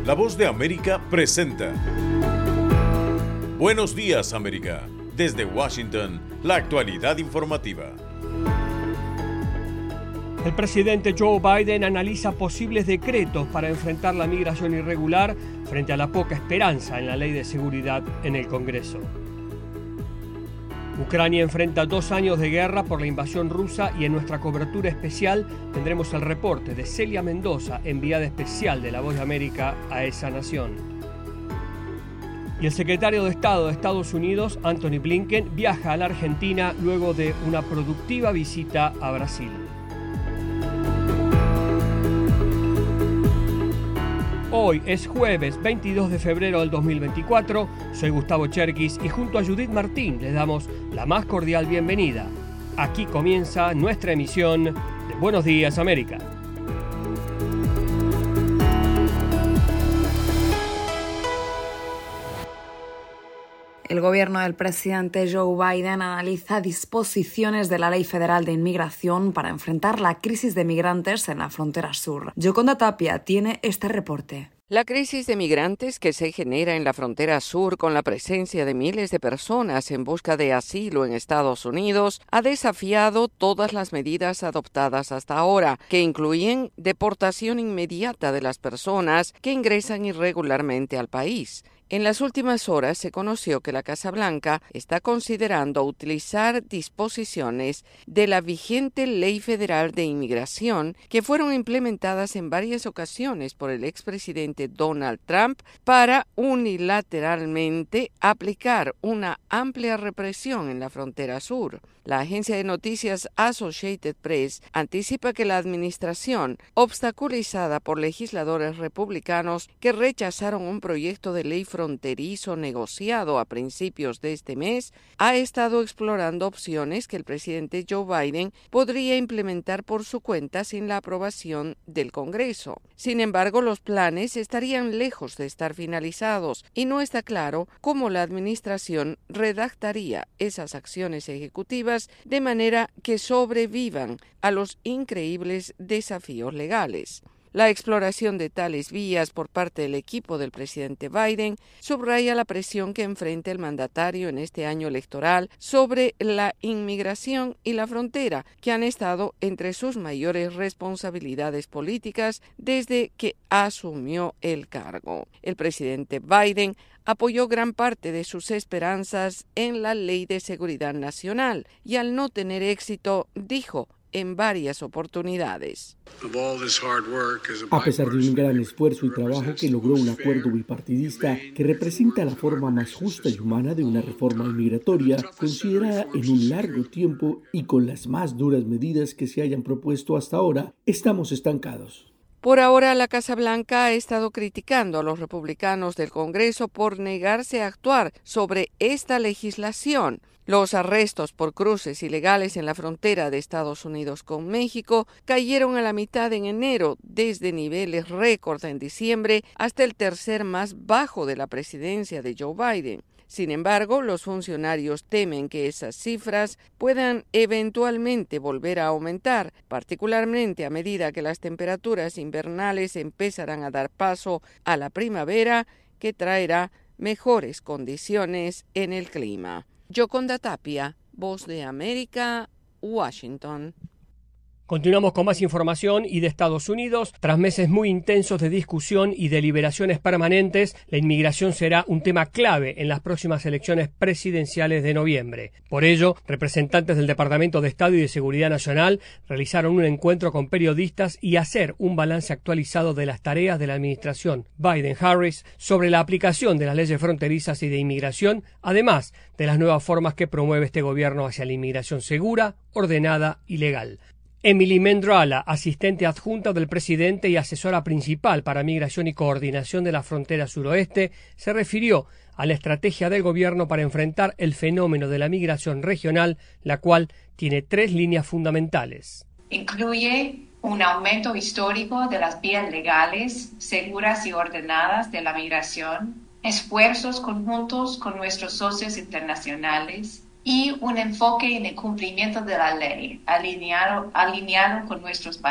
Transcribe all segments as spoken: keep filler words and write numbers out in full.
La Voz de América presenta Buenos Días, América. Desde Washington, la actualidad informativa. El presidente Joe Biden analiza posibles decretos para enfrentar la migración irregular frente a la poca esperanza en la ley de seguridad en el Congreso. Ucrania enfrenta dos años de guerra por la invasión rusa y en nuestra cobertura especial tendremos el reporte de Celia Mendoza, enviada especial de La Voz de América a esa nación. Y el secretario de Estado de Estados Unidos, Antony Blinken, viaja a la Argentina luego de una productiva visita a Brasil. Hoy es jueves veintidós de febrero del dos mil veinticuatro, soy Gustavo Cherkis y junto a Judith Martín les damos la más cordial bienvenida. Aquí comienza nuestra emisión de Buenos Días, América. El gobierno del presidente Joe Biden analiza disposiciones de la Ley Federal de Inmigración para enfrentar la crisis de migrantes en la frontera sur. Yoconda Tapia tiene este reporte. La crisis de migrantes que se genera en la frontera sur con la presencia de miles de personas en busca de asilo en Estados Unidos ha desafiado todas las medidas adoptadas hasta ahora, que incluyen deportación inmediata de las personas que ingresan irregularmente al país. En las últimas horas se conoció que la Casa Blanca está considerando utilizar disposiciones de la vigente Ley Federal de Inmigración que fueron implementadas en varias ocasiones por el expresidente Donald Trump para unilateralmente aplicar una amplia represión en la frontera sur. La agencia de noticias Associated Press anticipa que la administración, obstaculizada por legisladores republicanos que rechazaron un proyecto de ley fronterizo negociado a principios de este mes, ha estado explorando opciones que el presidente Joe Biden podría implementar por su cuenta sin la aprobación del Congreso. Sin embargo, los planes estarían lejos de estar finalizados y no está claro cómo la administración redactaría esas acciones ejecutivas de manera que sobrevivan a los increíbles desafíos legales. La exploración de tales vías por parte del equipo del presidente Biden subraya la presión que enfrenta el mandatario en este año electoral sobre la inmigración y la frontera, que han estado entre sus mayores responsabilidades políticas desde que asumió el cargo. El presidente Biden apoyó gran parte de sus esperanzas en la Ley de Seguridad Nacional y al no tener éxito, dijo en varias oportunidades. A pesar de un gran esfuerzo y trabajo que logró un acuerdo bipartidista que representa la forma más justa y humana de una reforma inmigratoria considerada en un largo tiempo y con las más duras medidas que se hayan propuesto hasta ahora, estamos estancados. Por ahora, la Casa Blanca ha estado criticando a los republicanos del Congreso por negarse a actuar sobre esta legislación. Los arrestos por cruces ilegales en la frontera de Estados Unidos con México cayeron a la mitad en enero, desde niveles récord en diciembre hasta el tercer más bajo de la presidencia de Joe Biden. Sin embargo, los funcionarios temen que esas cifras puedan eventualmente volver a aumentar, particularmente a medida que las temperaturas invernales empezarán a dar paso a la primavera, que traerá mejores condiciones en el clima. Yoconda Tapia, Voz de América, Washington. Continuamos con más información y de Estados Unidos. Tras meses muy intensos de discusión y deliberaciones permanentes, la inmigración será un tema clave en las próximas elecciones presidenciales de noviembre. Por ello, representantes del Departamento de Estado y de Seguridad Nacional realizaron un encuentro con periodistas y hacer un balance actualizado de las tareas de la administración Biden-Harris sobre la aplicación de las leyes fronterizas y de inmigración, además de las nuevas formas que promueve este gobierno hacia la inmigración segura, ordenada y legal. Emily Mendrala, asistente adjunta del presidente y asesora principal para migración y coordinación de la frontera suroeste, se refirió a la estrategia del gobierno para enfrentar el fenómeno de la migración regional, la cual tiene tres líneas fundamentales. Incluye un aumento histórico de las vías legales, seguras y ordenadas de la migración, esfuerzos conjuntos con nuestros socios internacionales, y un enfoque en el cumplimiento de la ley, alineado, alineado con nuestros valores.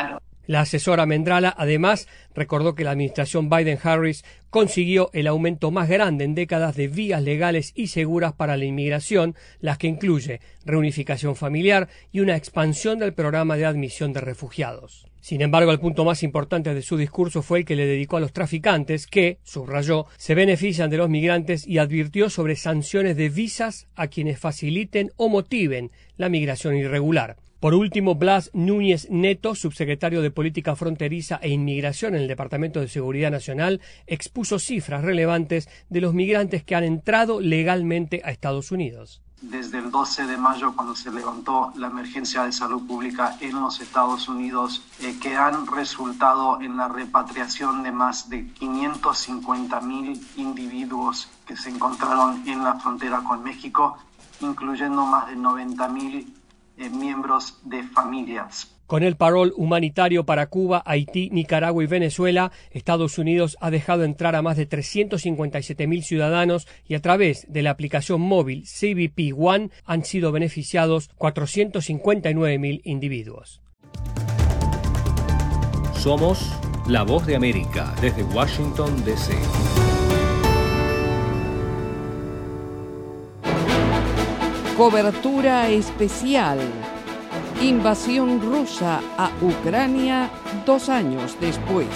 La asesora Mendrala además recordó que la administración Biden-Harris consiguió el aumento más grande en décadas de vías legales y seguras para la inmigración, las que incluye reunificación familiar y una expansión del programa de admisión de refugiados. Sin embargo, el punto más importante de su discurso fue el que le dedicó a los traficantes que, subrayó, se benefician de los migrantes y advirtió sobre sanciones de visas a quienes faciliten o motiven la migración irregular. Por último, Blas Núñez Neto, subsecretario de Política Fronteriza e Inmigración en el Departamento de Seguridad Nacional, expuso cifras relevantes de los migrantes que han entrado legalmente a Estados Unidos. Desde el doce de mayo, cuando se levantó la emergencia de salud pública en los Estados Unidos, eh, que han resultado en la repatriación de más de quinientos cincuenta mil individuos que se encontraron en la frontera con México, incluyendo más de noventa mil eh, miembros de familias. Con el parol humanitario para Cuba, Haití, Nicaragua y Venezuela, Estados Unidos ha dejado entrar a más de trescientos cincuenta y siete mil ciudadanos y a través de la aplicación móvil C B P One han sido beneficiados cuatrocientos cincuenta y nueve mil individuos. Somos la voz de América desde Washington, D C Cobertura especial. Invasión rusa a Ucrania dos años después.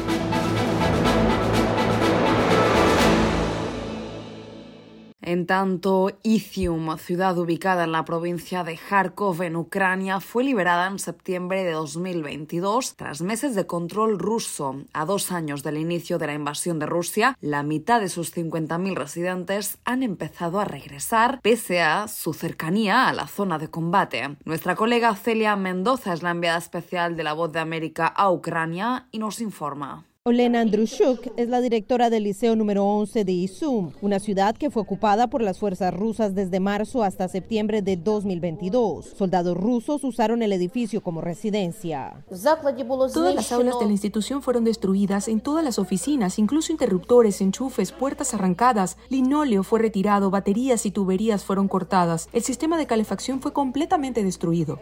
En tanto, Izium, ciudad ubicada en la provincia de Kharkov, en Ucrania, fue liberada en septiembre de dos mil veintidós tras meses de control ruso. A dos años del inicio de la invasión de Rusia, la mitad de sus cincuenta mil residentes han empezado a regresar, pese a su cercanía a la zona de combate. Nuestra colega Celia Mendoza es la enviada especial de La Voz de América a Ucrania y nos informa. Olena Andrushuk es la directora del Liceo número once de Izum, una ciudad que fue ocupada por las fuerzas rusas desde marzo hasta septiembre de dos mil veintidós. Soldados rusos usaron el edificio como residencia. Todas las aulas de la institución fueron destruidas, en todas las oficinas, incluso interruptores, enchufes, puertas arrancadas, linóleo fue retirado, baterías y tuberías fueron cortadas. El sistema de calefacción fue completamente destruido.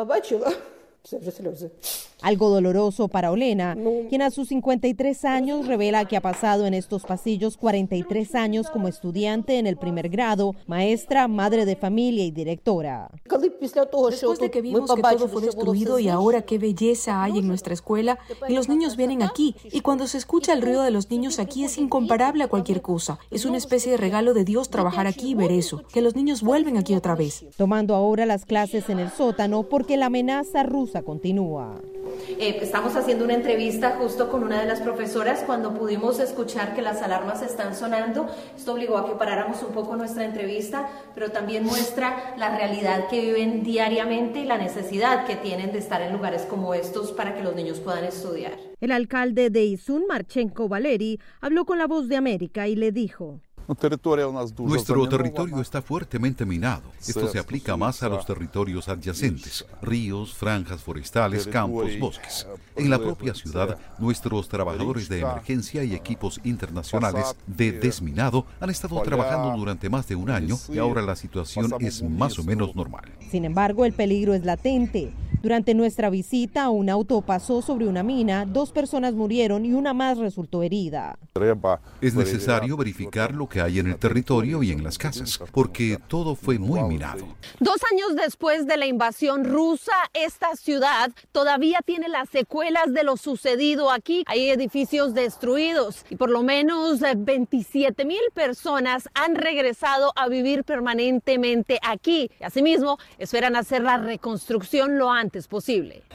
Algo doloroso para Olena, quien a sus cincuenta y tres años revela que ha pasado en estos pasillos cuarenta y tres años como estudiante en el primer grado, maestra, madre de familia y directora. Después de que vimos que todo fue destruido y ahora qué belleza hay en nuestra escuela, y los niños vienen aquí, y cuando se escucha el ruido de los niños aquí es incomparable a cualquier cosa. Es una especie de regalo de Dios trabajar aquí y ver eso, que los niños vuelven aquí otra vez. Tomando ahora las clases en el sótano porque la amenaza rusa continúa. Eh, estamos haciendo una entrevista justo con una de las profesoras cuando pudimos escuchar que las alarmas están sonando. Esto obligó a que paráramos un poco nuestra entrevista, pero también muestra la realidad que viven diariamente y la necesidad que tienen de estar en lugares como estos para que los niños puedan estudiar. El alcalde de Izum, Marchenko Valeri, habló con La Voz de América y le dijo: Nuestro territorio está fuertemente minado. Esto se aplica más a los territorios adyacentes, ríos, franjas forestales, campos, bosques. En la propia ciudad, nuestros trabajadores de emergencia y equipos internacionales de desminado han estado trabajando durante más de un año y ahora la situación es más o menos normal. Sin embargo, el peligro es latente. Durante nuestra visita, un auto pasó sobre una mina, dos personas murieron y una más resultó herida. Es necesario verificar lo que hay en el territorio y en las casas, porque todo fue muy minado. Dos años después de la invasión rusa, esta ciudad todavía tiene las secuelas de lo sucedido aquí. Hay edificios destruidos y por lo menos veintisiete mil personas han regresado a vivir permanentemente aquí. Y asimismo, esperan hacer la reconstrucción lo antes posible.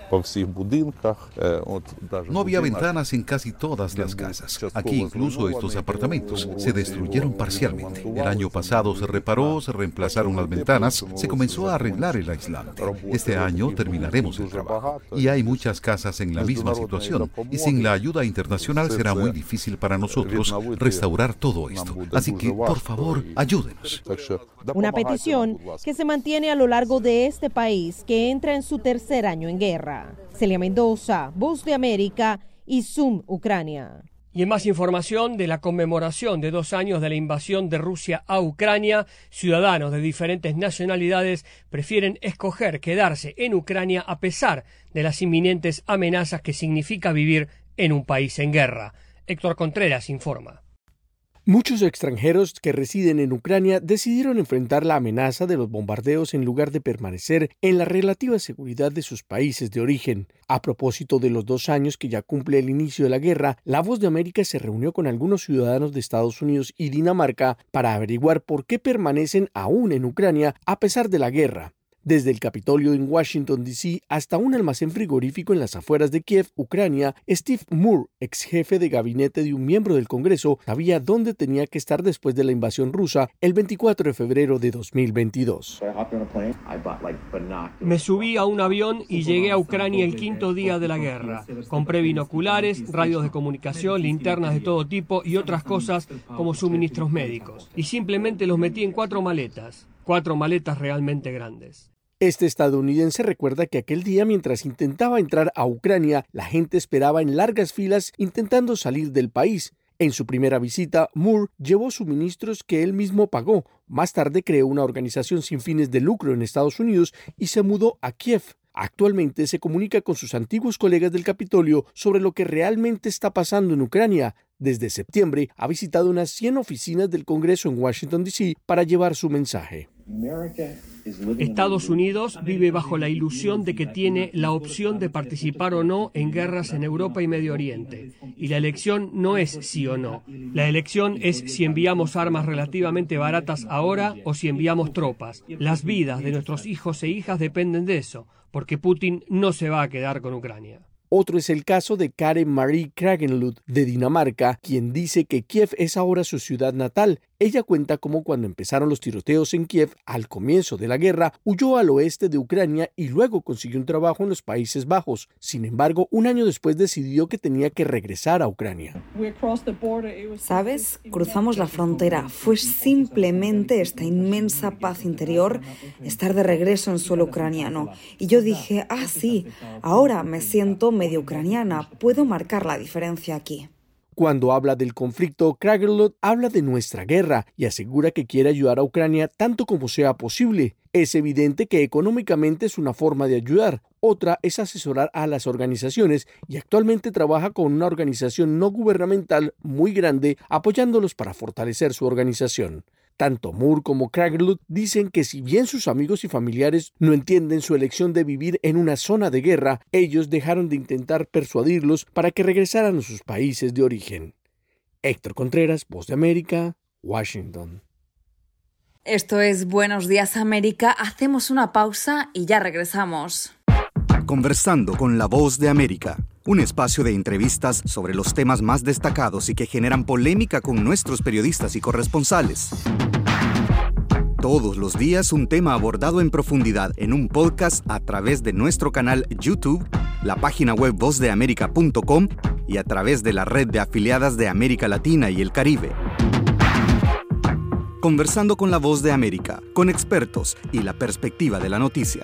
No había ventanas en casi todas las casas. Aquí incluso estos apartamentos se destruyeron parcialmente. El año pasado se reparó, se reemplazaron las ventanas, se comenzó a arreglar el aislante. Este año terminaremos el trabajo. Y hay muchas casas en la misma situación. Y sin la ayuda internacional será muy difícil para nosotros restaurar todo esto. Así que, por favor, ayúdenos. Una petición que se mantiene a lo largo de este país que entra en su tercer año en guerra. Celia Mendoza, Voz de América, Izum, Ucrania. Y en más información de la conmemoración de dos años de la invasión de Rusia a Ucrania, ciudadanos de diferentes nacionalidades prefieren escoger quedarse en Ucrania a pesar de las inminentes amenazas que significa vivir en un país en guerra. Héctor Contreras informa. Muchos extranjeros que residen en Ucrania decidieron enfrentar la amenaza de los bombardeos en lugar de permanecer en la relativa seguridad de sus países de origen. A propósito de los dos años que ya cumple el inicio de la guerra, La Voz de América se reunió con algunos ciudadanos de Estados Unidos y Dinamarca para averiguar por qué permanecen aún en Ucrania a pesar de la guerra. Desde el Capitolio en Washington, D C hasta un almacén frigorífico en las afueras de Kiev, Ucrania, Steve Moore, ex jefe de gabinete de un miembro del Congreso, sabía dónde tenía que estar después de la invasión rusa el veinticuatro de febrero de dos mil veintidós. Me subí a un avión y llegué a Ucrania el quinto día de la guerra. Compré binoculares, radios de comunicación, linternas de todo tipo y otras cosas como suministros médicos. Y simplemente los metí en cuatro maletas. Cuatro maletas realmente grandes. Este estadounidense recuerda que aquel día, mientras intentaba entrar a Ucrania, la gente esperaba en largas filas intentando salir del país. En su primera visita, Moore llevó suministros que él mismo pagó. Más tarde creó una organización sin fines de lucro en Estados Unidos y se mudó a Kiev. Actualmente se comunica con sus antiguos colegas del Capitolio sobre lo que realmente está pasando en Ucrania. Desde septiembre ha visitado unas cien oficinas del Congreso en Washington, D C para llevar su mensaje. Estados Unidos vive bajo la ilusión de que tiene la opción de participar o no en guerras en Europa y Medio Oriente. Y la elección no es sí o no. La elección es si enviamos armas relativamente baratas ahora o si enviamos tropas. Las vidas de nuestros hijos e hijas dependen de eso, porque Putin no se va a quedar con Ucrania. Otro es el caso de Karen Marie Kragenlund de Dinamarca, quien dice que Kiev es ahora su ciudad natal. Ella cuenta cómo cuando empezaron los tiroteos en Kiev, al comienzo de la guerra, huyó al oeste de Ucrania y luego consiguió un trabajo en los Países Bajos. Sin embargo, un año después decidió que tenía que regresar a Ucrania. ¿Sabes? Cruzamos la frontera. Fue simplemente esta inmensa paz interior, estar de regreso en suelo ucraniano. Y yo dije, ah, sí, ahora me siento medio ucraniana, puedo marcar la diferencia aquí. Cuando habla del conflicto, Kragenlund habla de nuestra guerra y asegura que quiere ayudar a Ucrania tanto como sea posible. Es evidente que económicamente es una forma de ayudar. Otra es asesorar a las organizaciones y actualmente trabaja con una organización no gubernamental muy grande apoyándolos para fortalecer su organización. Tanto Moore como Kragenlund dicen que si bien sus amigos y familiares no entienden su elección de vivir en una zona de guerra, ellos dejaron de intentar persuadirlos para que regresaran a sus países de origen. Héctor Contreras, Voz de América, Washington. Esto es Buenos Días América. Hacemos una pausa y ya regresamos. Conversando con la Voz de América, un espacio de entrevistas sobre los temas más destacados y que generan polémica con nuestros periodistas y corresponsales. Todos los días un tema abordado en profundidad en un podcast a través de nuestro canal YouTube, la página web voz de américa punto com y a través de la red de afiliadas de América Latina y el Caribe. Conversando con la Voz de América, con expertos y la perspectiva de la noticia.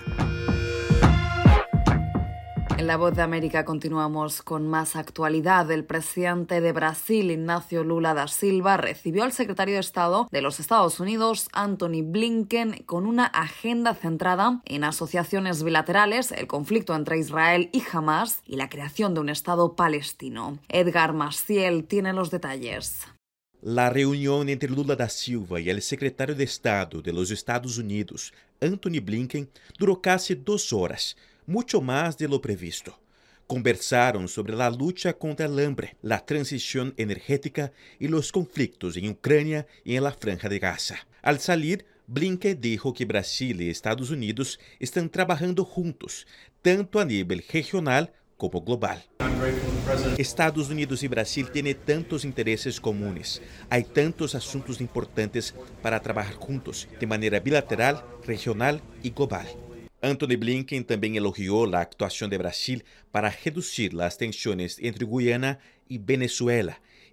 En La Voz de América continuamos con más actualidad. El presidente de Brasil, Ignacio Lula da Silva, recibió al secretario de Estado de los Estados Unidos, Antony Blinken, con una agenda centrada en asociaciones bilaterales, el conflicto entre Israel y Hamás y la creación de un Estado palestino. Edgar Maciel tiene los detalles. La reunión entre Lula da Silva y el secretario de Estado de los Estados Unidos, Antony Blinken, duró casi dos horas. Mucho más de lo previsto. Conversaron sobre la lucha contra el hambre, la transición energética y los conflictos en Ucrania y en la Franja de Gaza. Al salir, Blinken dijo que Brasil y Estados Unidos están trabajando juntos, tanto a nivel regional como global. Estados Unidos y Brasil tienen tantos intereses comunes, hay tantos asuntos importantes para trabajar juntos, de manera bilateral, regional y global. Antony Blinken também elogiou a actuação de Brasil para reducir as tensões entre Guyana e Venezuela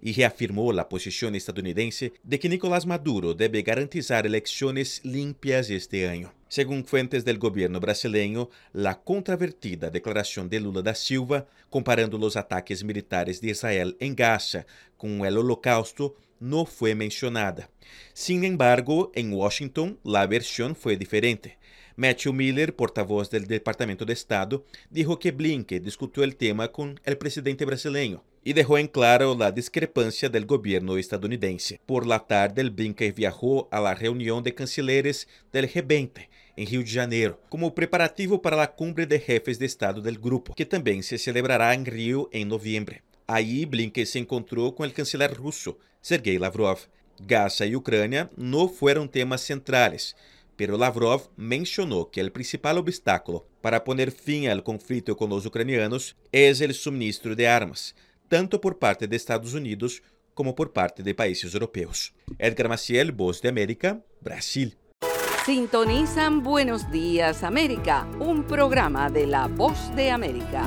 y reafirmó la posición estadounidense de que Nicolás Maduro debe garantizar elecciones limpias este año. Según fuentes del gobierno brasileño, la controvertida declaración de Lula da Silva, comparando los ataques militares de Israel en Gaza con el Holocausto, no fue mencionada. Sin embargo, en Washington, la versión fue diferente. Matthew Miller, portavoz del Departamento de Estado, dijo que Blinken discutió el tema con el presidente brasileño y dejó en claro la discrepancia del gobierno estadounidense. Por la tarde, Blinken viajó a la reunión de cancilleres del G veinte en Rio de Janeiro, como preparativo para la cumbre de jefes de Estado del grupo, que también se celebrará en Río en noviembre. Allí, Blinken se encontró con el canciller ruso, Sergei Lavrov. Gaza y Ucrania no fueron temas centrales, pero Lavrov mencionó que el principal obstáculo para poner fin al conflicto con los ucranianos es el suministro de armas, tanto por parte de Estados Unidos como por parte de países europeos. Edgar Maciel, Voz de América, Brasil. Sintonizan Buenos Días América, un programa de La Voz de América.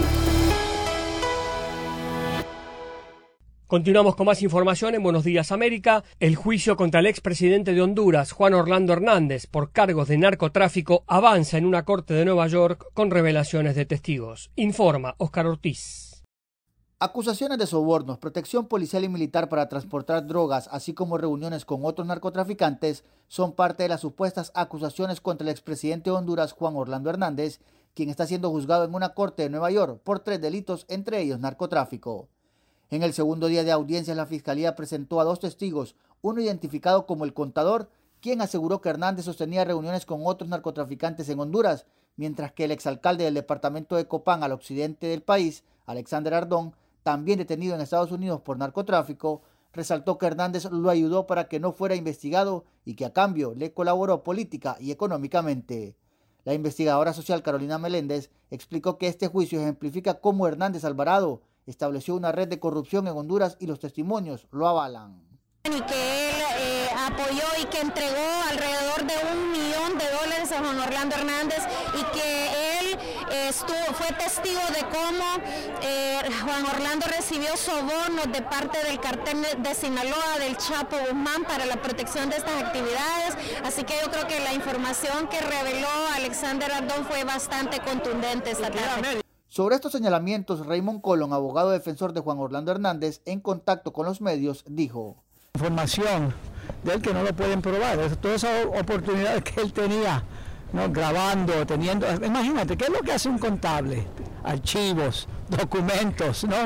Continuamos con más información en Buenos Días América. El juicio contra el expresidente de Honduras, Juan Orlando Hernández, por cargos de narcotráfico avanza en una corte de Nueva York con revelaciones de testigos. Informa Oscar Ortiz. Acusaciones de sobornos, protección policial y militar para transportar drogas, así como reuniones con otros narcotraficantes, son parte de las supuestas acusaciones contra el expresidente de Honduras, Juan Orlando Hernández, quien está siendo juzgado en una corte de Nueva York por tres delitos, entre ellos narcotráfico. En el segundo día de audiencia, la Fiscalía presentó a dos testigos, uno identificado como el contador, quien aseguró que Hernández sostenía reuniones con otros narcotraficantes en Honduras, mientras que el exalcalde del departamento de Copán al occidente del país, Alexander Ardón, también detenido en Estados Unidos por narcotráfico, resaltó que Hernández lo ayudó para que no fuera investigado y que a cambio le colaboró política y económicamente. La investigadora social Carolina Meléndez explicó que este juicio ejemplifica cómo Hernández Alvarado estableció una red de corrupción en Honduras y los testimonios lo avalan. Y que él eh, apoyó y que entregó alrededor de un millón de dólares a Juan Orlando Hernández y que él eh, estuvo, fue testigo de cómo eh, Juan Orlando recibió sobornos de parte del cartel de Sinaloa, del Chapo Guzmán, para la protección de estas actividades. Así que yo creo que la información que reveló Alexander Ardón fue bastante contundente esta tarde. Sobre estos señalamientos, Raymond Colón, abogado defensor de Juan Orlando Hernández, en contacto con los medios, dijo: información de él que no lo pueden probar, todas esas oportunidades que él tenía, ¿no? Grabando, teniendo, imagínate, ¿qué es lo que hace un contable? Archivos, documentos, ¿no?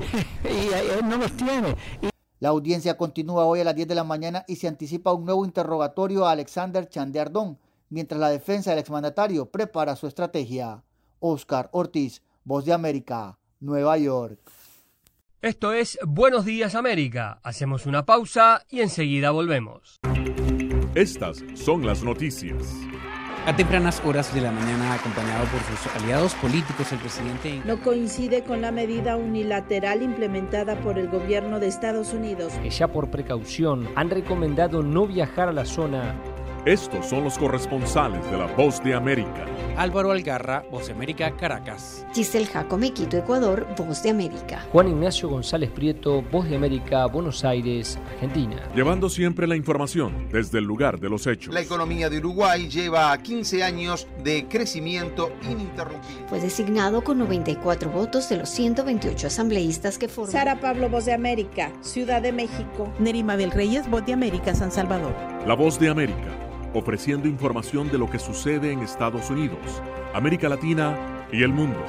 Y él no los tiene. Y... La audiencia continúa hoy a las diez de la mañana y se anticipa un nuevo interrogatorio a Alexander Chande Ardón, mientras la defensa del exmandatario prepara su estrategia. Oscar Ortiz, Voz de América, Nueva York. Esto es Buenos Días América. Hacemos una pausa y enseguida volvemos. Estas son las noticias. A tempranas horas de la mañana, acompañado por sus aliados políticos, el presidente no coincide con la medida unilateral implementada por el gobierno de Estados Unidos, que ya por precaución han recomendado no viajar a la zona. Estos son los corresponsales de La Voz de América. Álvaro Algarra, Voz de América, Caracas. Giselle Jacome, Quito, Ecuador, Voz de América. Juan Ignacio González Prieto, Voz de América, Buenos Aires, Argentina. Llevando siempre la información desde el lugar de los hechos. La economía de Uruguay lleva quince años de crecimiento ininterrumpido. Fue designado con noventa y cuatro votos de los ciento veintiocho asambleístas que forman. Sara Pablo, Voz de América, Ciudad de México. Neri Mabel Reyes, Voz de América, San Salvador. La Voz de América, ofreciendo información de lo que sucede en Estados Unidos, América Latina y el mundo.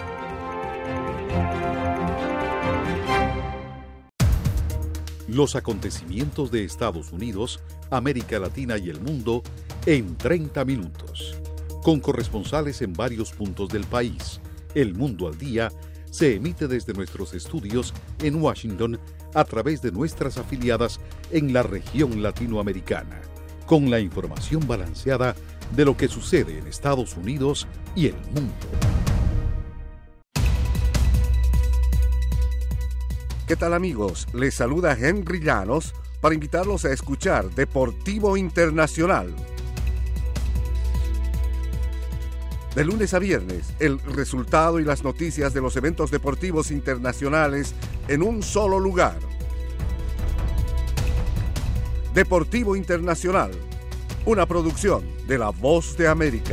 Los acontecimientos de Estados Unidos, América Latina y el mundo en treinta minutos. Con corresponsales en varios puntos del país. El Mundo al Día se emite desde nuestros estudios en Washington a través de nuestras afiliadas en la región latinoamericana, con la información balanceada de lo que sucede en Estados Unidos y el mundo. ¿Qué tal, amigos? Les saluda Henry Llanos para invitarlos a escuchar Deportivo Internacional. De lunes a viernes, el resultado y las noticias de los eventos deportivos internacionales en un solo lugar. Deportivo Internacional, una producción de La Voz de América.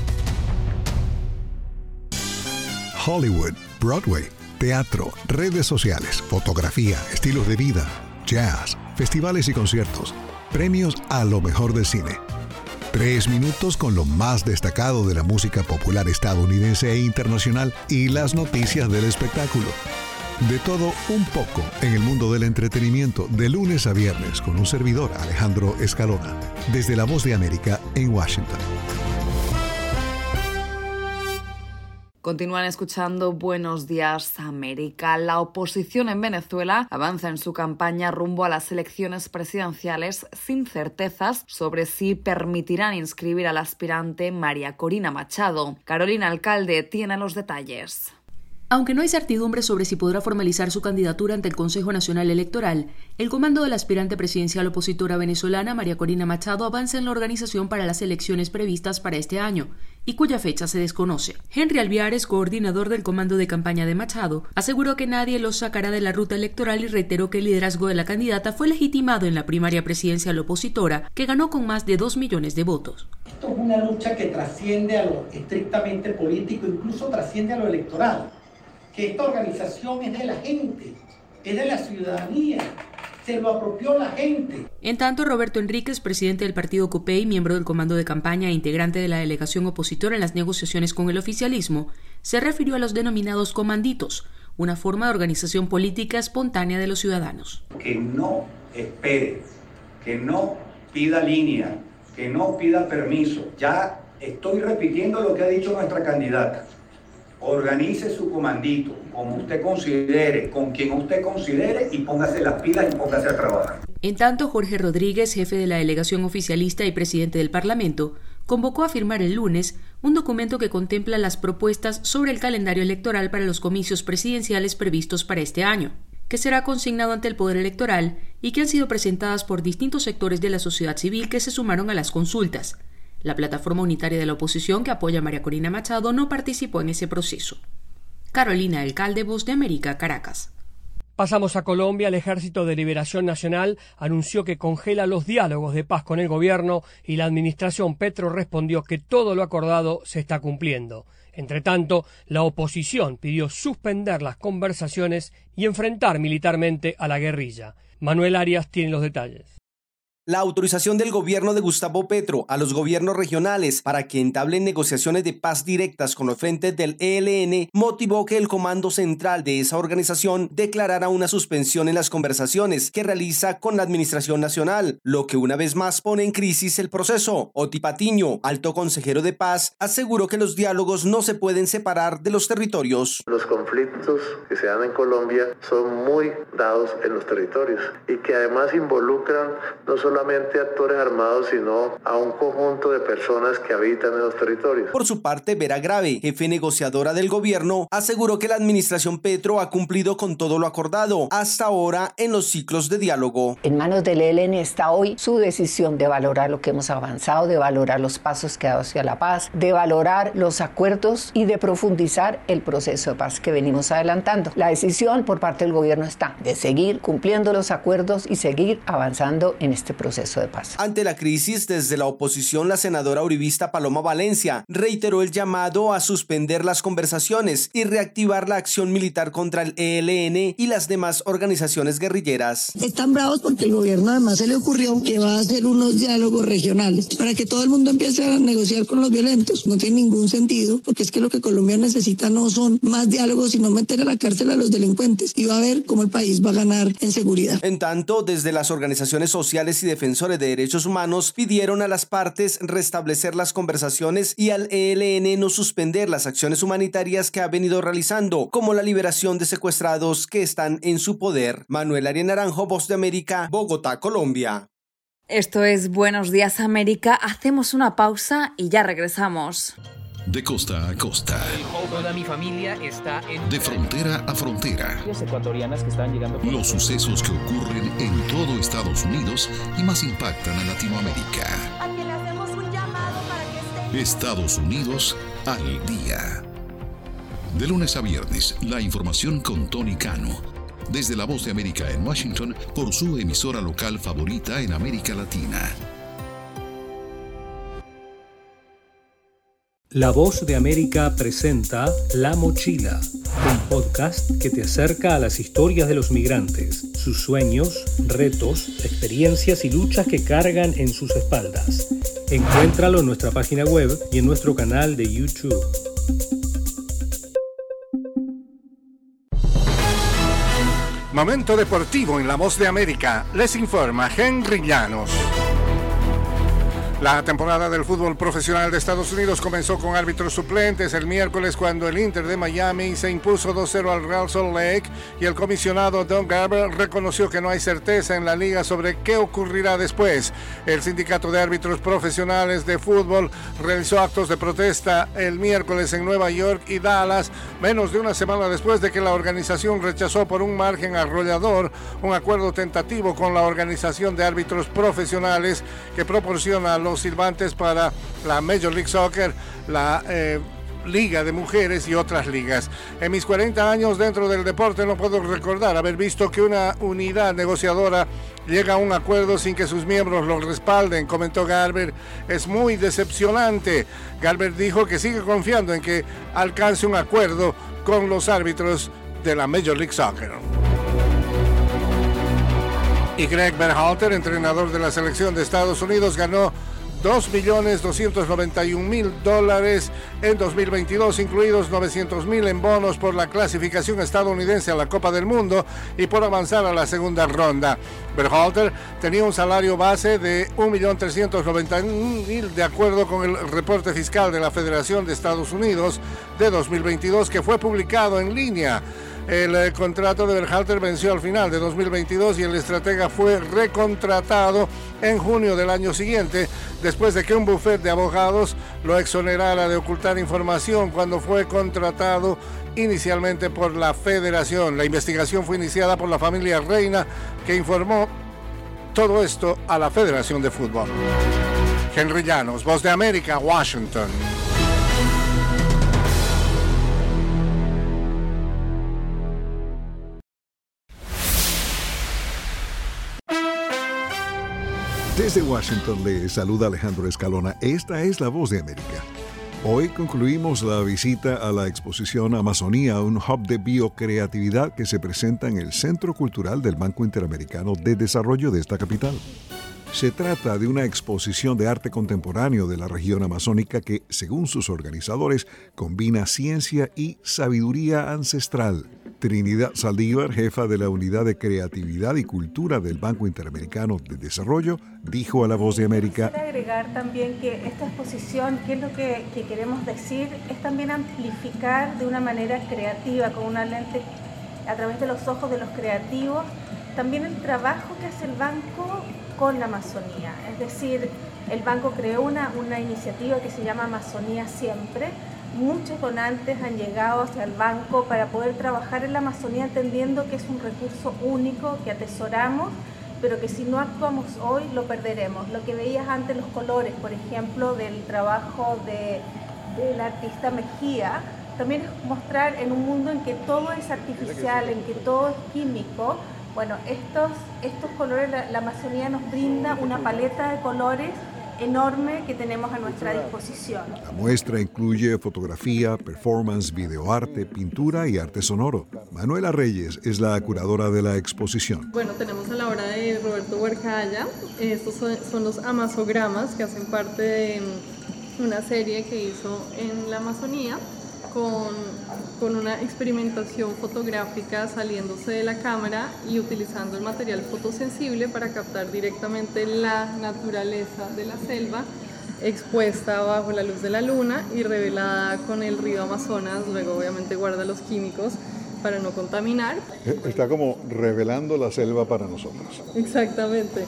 Hollywood, Broadway, teatro, redes sociales, fotografía, estilos de vida, jazz, festivales y conciertos, premios a lo mejor del cine. Tres minutos con lo más destacado de la música popular estadounidense e internacional y las noticias del espectáculo. De todo un poco en el mundo del entretenimiento de lunes a viernes con un servidor, Alejandro Escalona, desde La Voz de América en Washington. Continúan escuchando Buenos Días América. La oposición en Venezuela avanza en su campaña rumbo a las elecciones presidenciales sin certezas sobre si permitirán inscribir al aspirante María Corina Machado. Carolina Alcalde tiene los detalles. Aunque no hay certidumbre sobre si podrá formalizar su candidatura ante el Consejo Nacional Electoral, el comando de la aspirante presidencial opositora venezolana María Corina Machado avanza en la organización para las elecciones previstas para este año, y cuya fecha se desconoce. Henry Alviares, coordinador del comando de campaña de Machado, aseguró que nadie los sacará de la ruta electoral y reiteró que el liderazgo de la candidata fue legitimado en la primaria presidencial opositora, que ganó con más de dos millones de votos. Esto es una lucha que trasciende a lo estrictamente político, incluso trasciende a lo electoral. Que esta organización es de la gente, es de la ciudadanía, se lo apropió la gente. En tanto, Roberto Enríquez, presidente del partido COPEI, miembro del comando de campaña e integrante de la delegación opositora en las negociaciones con el oficialismo, se refirió a los denominados comanditos, una forma de organización política espontánea de los ciudadanos. Que no espere, que no pida línea, que no pida permiso. Ya estoy repitiendo lo que ha dicho nuestra candidata. Organice su comandito, como usted considere, con quien usted considere, y póngase las pilas y póngase a trabajar. En tanto, Jorge Rodríguez, jefe de la delegación oficialista y presidente del Parlamento, convocó a firmar el lunes un documento que contempla las propuestas sobre el calendario electoral para los comicios presidenciales previstos para este año, que será consignado ante el Poder Electoral y que han sido presentadas por distintos sectores de la sociedad civil que se sumaron a las consultas. La plataforma unitaria de la oposición que apoya a María Corina Machado no participó en ese proceso. Carolina Alcalde, Voz de América, Caracas. Pasamos a Colombia. El Ejército de Liberación Nacional anunció que congela los diálogos de paz con el gobierno y la administración Petro respondió que todo lo acordado se está cumpliendo. Entre tanto, la oposición pidió suspender las conversaciones y enfrentar militarmente a la guerrilla. Manuel Arias tiene los detalles. La autorización del gobierno de Gustavo Petro a los gobiernos regionales para que entablen negociaciones de paz directas con los frentes del E L N motivó que el comando central de esa organización declarara una suspensión en las conversaciones que realiza con la administración nacional, lo que una vez más pone en crisis el proceso. Oti Patiño, alto consejero de paz, aseguró que los diálogos no se pueden separar de los territorios. Los conflictos que se dan en Colombia son muy dados en los territorios y que además involucran no solo solamente actores armados, sino a un conjunto de personas que habitan en los territorios. Por su parte, Vera Grave, jefe negociadora del gobierno, aseguró que la administración Petro ha cumplido con todo lo acordado hasta ahora en los ciclos de diálogo. En manos del E L N está hoy su decisión de valorar lo que hemos avanzado, de valorar los pasos que ha dado hacia la paz, de valorar los acuerdos y de profundizar el proceso de paz que venimos adelantando. La decisión por parte del gobierno está de seguir cumpliendo los acuerdos y seguir avanzando en este proceso. proceso de paz. Ante la crisis, desde la oposición, la senadora uribista Paloma Valencia reiteró el llamado a suspender las conversaciones y reactivar la acción militar contra el E L N y las demás organizaciones guerrilleras. Están bravos porque el gobierno además se le ocurrió que va a hacer unos diálogos regionales para que todo el mundo empiece a negociar con los violentos. No tiene ningún sentido, porque es que lo que Colombia necesita no son más diálogos, sino meter a la cárcel a los delincuentes, y va a ver cómo el país va a ganar en seguridad. En tanto, desde las organizaciones sociales y defensores de derechos humanos pidieron a las partes restablecer las conversaciones y al E L N no suspender las acciones humanitarias que ha venido realizando, como la liberación de secuestrados que están en su poder. Manuel Arias Naranjo, Voz de América, Bogotá, Colombia. Esto es Buenos Días América. Hacemos una pausa y ya regresamos. De costa a costa. Toda mi familia está en... De frontera a frontera. Ecuatorianas que están llegando... Los sucesos que ocurren en todo Estados Unidos y más impactan a Latinoamérica. A quien le hacemos un llamado para que estén... Estados Unidos al día. De lunes a viernes, la información con Tony Cano. desde La Voz de América en Washington por su emisora local favorita en América Latina. La Voz de América presenta La Mochila, un podcast que te acerca a las historias de los migrantes, sus sueños, retos, experiencias y luchas que cargan en sus espaldas. Encuéntralo en nuestra página web y en nuestro canal de YouTube. Momento deportivo en La Voz de América. Les informa Henry Llanos. La temporada del fútbol profesional de Estados Unidos comenzó con árbitros suplentes el miércoles cuando el Inter de Miami se impuso dos cero al Real Salt Lake y el comisionado Don Garber reconoció que no hay certeza en la liga sobre qué ocurrirá después. El sindicato de árbitros profesionales de fútbol realizó actos de protesta el miércoles en Nueva York y Dallas, menos de una semana después de que la organización rechazó por un margen arrollador un acuerdo tentativo con la organización de árbitros profesionales que proporciona a los silbantes para la Major League Soccer, la eh, Liga de Mujeres y otras ligas. En mis cuarenta años dentro del deporte no puedo recordar haber visto que una unidad negociadora llega a un acuerdo sin que sus miembros lo respalden, comentó Garber. Es muy decepcionante. Garber dijo que sigue confiando en que alcance un acuerdo con los árbitros de la Major League Soccer. Y Greg Berhalter, entrenador de la selección de Estados Unidos, ganó dos millones doscientos noventa y un mil dólares en dos mil veintidós, incluidos novecientos mil en bonos por la clasificación estadounidense a la Copa del Mundo y por avanzar a la segunda ronda. Berhalter tenía un salario base de un millón trescientos noventa y un mil de acuerdo con el reporte fiscal de la Federación de Estados Unidos de dos mil veintidós que fue publicado en línea. El eh, contrato de Berhalter venció al final de dos mil veintidós y el estratega fue recontratado en junio del año siguiente, después de que un bufete de abogados lo exonerara de ocultar información cuando fue contratado inicialmente por la Federación. La investigación fue iniciada por la familia Reina, que informó todo esto a la Federación de Fútbol. Henry Llanos, Voz de América, Washington. Desde Washington le saluda Alejandro Escalona. Esta es La Voz de América. Hoy concluimos la visita a la exposición Amazonía, un hub de biocreatividad que se presenta en el Centro Cultural del Banco Interamericano de Desarrollo de esta capital. Se trata de una exposición de arte contemporáneo de la región amazónica que, según sus organizadores, combina ciencia y sabiduría ancestral. Trinidad Saldívar, jefa de la Unidad de Creatividad y Cultura del Banco Interamericano de Desarrollo, dijo a La Voz de América: Quisiera agregar también que esta exposición, ¿qué es lo que, que queremos decir? Es también amplificar de una manera creativa, con una lente a través de los ojos de los creativos, también el trabajo que hace el banco con la Amazonía. Es decir, el banco creó una, una iniciativa que se llama Amazonía Siempre. Muchos donantes han llegado hacia el banco para poder trabajar en la Amazonía, entendiendo que es un recurso único que atesoramos, pero que si no actuamos hoy lo perderemos. Lo que veías antes, los colores, por ejemplo, del trabajo de, del artista Mejía, también es mostrar en un mundo en que todo es artificial, en que todo es químico. Bueno, estos, estos colores, la, la Amazonía nos brinda una paleta de colores enorme que tenemos a nuestra disposición. La muestra incluye fotografía, performance, videoarte, pintura y arte sonoro. Manuela Reyes es la curadora de la exposición. Bueno, tenemos a la obra de Roberto Huercaya. Estos son, son los amazogramas que hacen parte de una serie que hizo en la Amazonía con, con una experimentación fotográfica saliéndose de la cámara y utilizando el material fotosensible para captar directamente la naturaleza de la selva expuesta bajo la luz de la luna y revelada con el río Amazonas. Luego obviamente guarda los químicos para no contaminar. Está como revelando la selva para nosotros. Exactamente.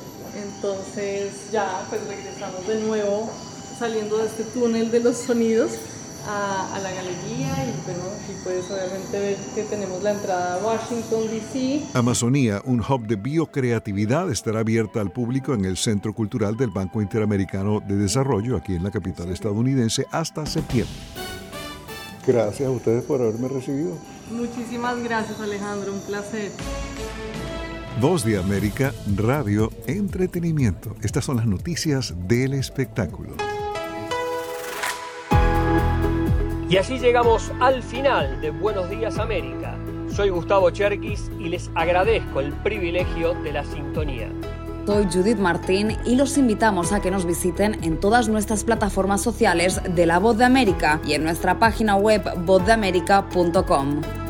Entonces ya pues regresamos de nuevo saliendo de este túnel de los sonidos A, a la galería y bueno, aquí puedes obviamente ver que tenemos la entrada a Washington, D C Amazonía, un hub de biocreatividad, estará abierta al público en el Centro Cultural del Banco Interamericano de Desarrollo, aquí en la capital estadounidense, hasta septiembre. Gracias a ustedes por haberme recibido. Muchísimas gracias, Alejandro, un placer. Voz de América, radio, entretenimiento. Estas son las noticias del espectáculo. Y así llegamos al final de Buenos Días América. Soy Gustavo Cherkis y les agradezco el privilegio de la sintonía. Soy Judith Martín y los invitamos a que nos visiten en todas nuestras plataformas sociales de La Voz de América y en nuestra página web voz de américa punto com.